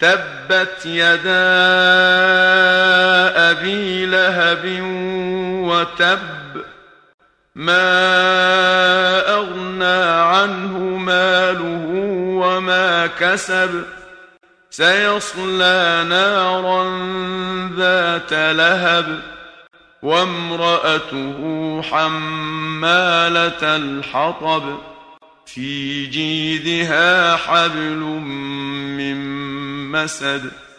تبت يدا أبي لهب وتب ما أغنى عنه ماله وما كسب سيصلى نارا ذات لهب وامرأته حمالة الحطب في جيدها حبل من مسد